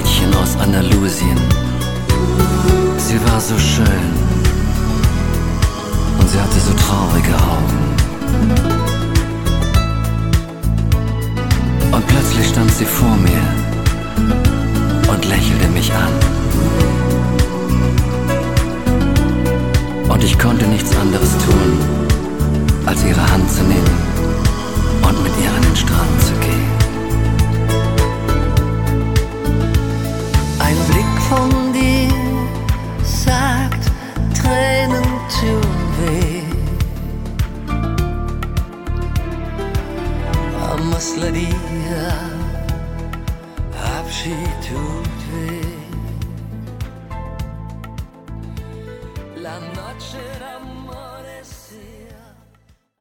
Mädchen aus Andalusien. Sie war so schön und sie hatte so traurige Augen. Und plötzlich stand sie vor mir und lächelte mich an. Und ich konnte nichts anderes tun, als ihre Hand zu nehmen und mit ihr an den Strand zu gehen. Ein Blick von dir sagt, Tränen tun weh. مسلدي Abschied.